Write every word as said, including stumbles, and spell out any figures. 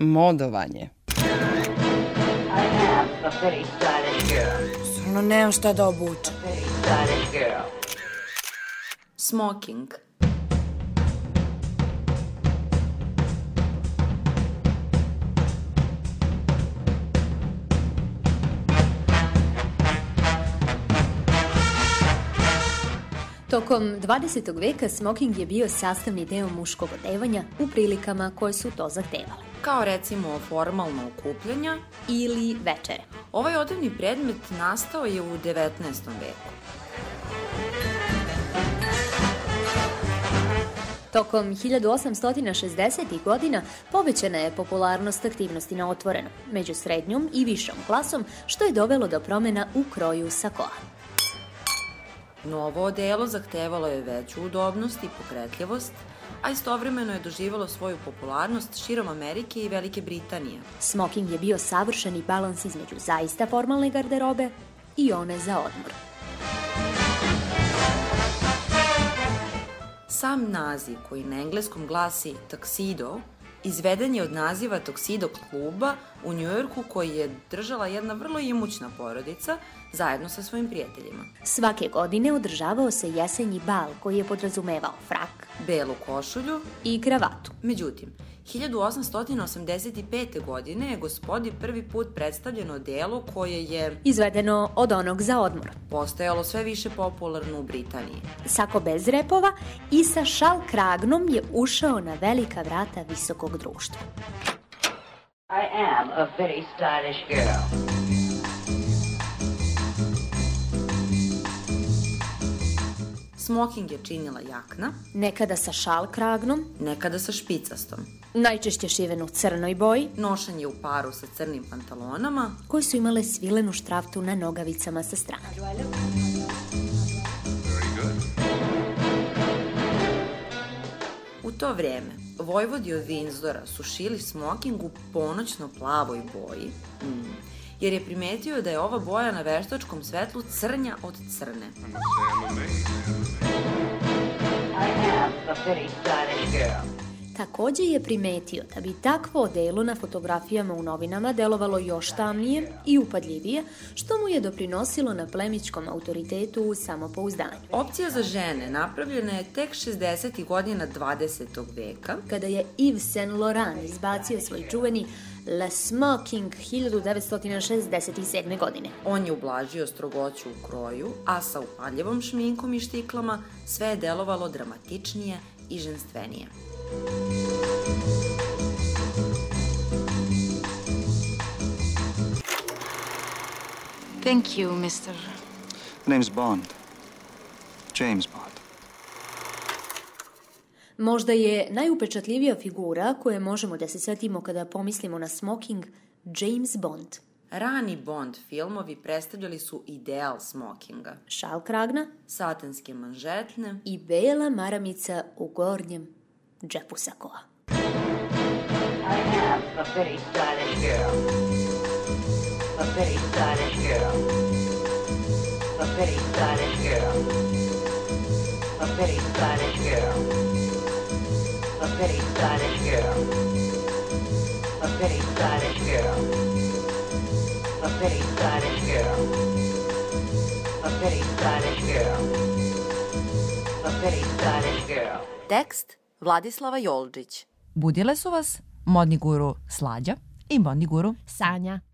Modovanje. Stvarno nemam šta da obučem. Smoking. Tokom dvadesetog veka smoking je bio sastavni deo muškog odevanja u prilikama koje su to zahtevale. Kao recimo formalno okupljanja ili večere. Ovaj odevni predmet nastao je u devetnaestom veku. Tokom hiljadu osamsto šezdesetih godina povećana je popularnost aktivnosti na otvorenom, među srednjom i višom klasom, što je dovelo do promena u kroju sakoa. Novo odelo zahtevalo je veću udobnost i pokretljivost, a istovremeno je doživalo svoju popularnost širom Amerike i Velike Britanije. Smoking je bio savršeni balans između zaista formalne garderobe i one za odmor. Sam naziv, koji na engleskom glasi tuxedo, izveden je od naziva Tuxedo kluba u Njujorku koji je držala jedna vrlo imućna porodica zajedno sa svojim prijateljima. Svake godine održavao se jesenji bal koji je podrazumevao frak, belu košulju i kravatu. Međutim, hiljadu osamsto osamdeset pete. godine je Gospodi prvi put predstavljeno odelo koje je izvedeno od onog za odmor. Postajalo sve više popularno u Britaniji. Sako bez repova i sa šal kragnom je ušao na velika vrata visokog društva. I am a very stylish girl. Smoking je činila jakna, nekada sa šal kragnom, nekada sa špicastom. Najčešće šiven u crnoj boji, nošen je u paru sa crnim pantalonama, koji su imale svilenu štraftu na nogavicama sa strane. U to vreme, vojvodi od Windsora su šili smoking u ponoćno plavoj boji, mm, jer je primetio da je ova boja na veštačkom svetlu crnja od crne. Takođe je primetio da bi takvo odelo na fotografijama u novinama delovalo još tamnije i upadljivije, što mu je doprinosilo na plemićkom autoritetu u samopouzdanju. Opcija za žene napravljena je tek šezdesetih godina dvadesetog veka, kada je Yves Saint Laurent izbacio svoj čuveni Le Smoking hiljadu devetsto šezdeset sedme. godine. On je ublažio strogoću u kroju, a sa upadljivom šminkom i štiklama sve je delovalo dramatičnije i ženstvenije. Thank you, mister Name's Bond. James Bond. Možda je najupečatljivija figura koje možemo da se setimo kada pomislimo na smoking James Bond. Rani Bond filmovi predstavljali su ideal smokinga. Šal kragna, satinske manžetne i bela maramica u gornjem džepu sakoa. I am a very stylish girl. A very stylish girl. A very stylish girl. A very stylish girl. A very stylish girl. A very stylish girl. A very stylish girl. A very stylish girl. A very stylish girl. Tekst Vladislava Joldžić. Budile su vas modni guru Slađa i modni guru Sanja.